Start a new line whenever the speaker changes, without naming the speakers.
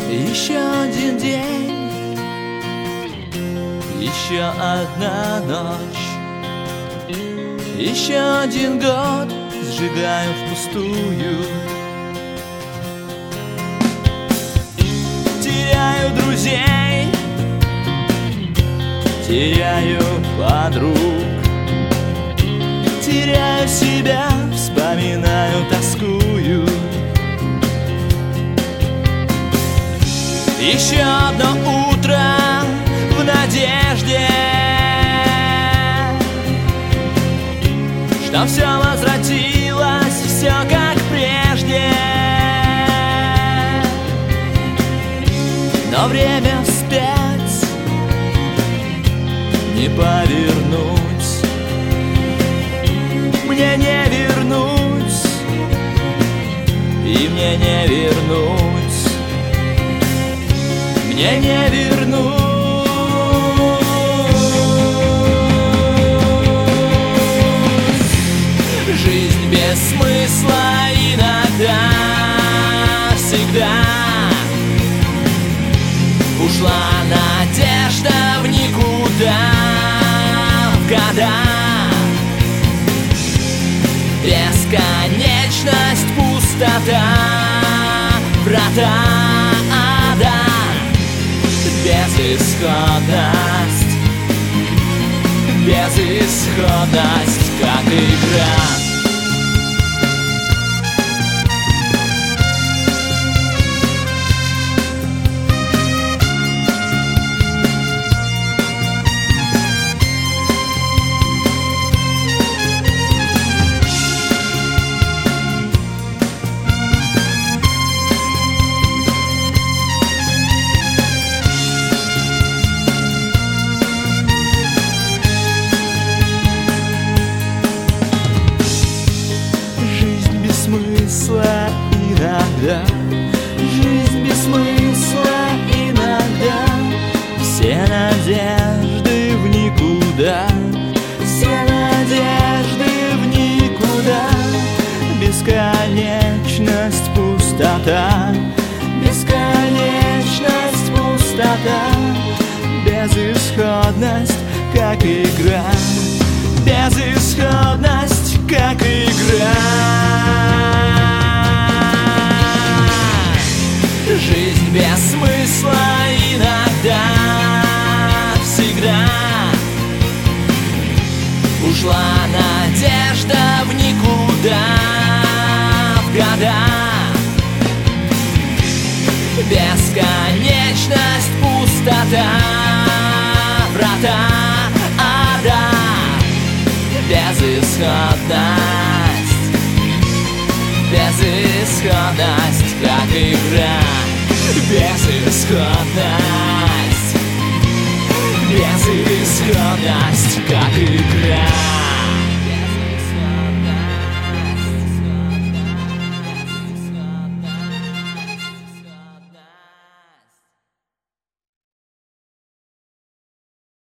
Еще один день, еще одна ночь, еще один год сжигаю впустую. Теряю друзей, теряю подруг, теряю себя, вспоминаю, тоскую. Еще одно утро в надежде, что все возвратилось, все как прежде. Но время вспять не повернуть, мне не вернуть, и мне не вернуть. Мне не вернуть. Жизнь без смысла иногда, всегда. Ушла надежда в никуда, в года. Бесконечность, пустота, врата ада. Безысходность, безысходность, как игра. Иногда жизнь без смысла, иногда все надежды в никуда, все надежды в никуда. Бесконечность, пустота, бесконечность, пустота. Безысходность, как игра, безысходность, как игра. Жизнь без смысла иногда, всегда. Ушла надежда в никуда, в года. Бесконечность, пустота, врата ада. Безысходность, безысходность, как игра. Безысходность, безысходность, как игра.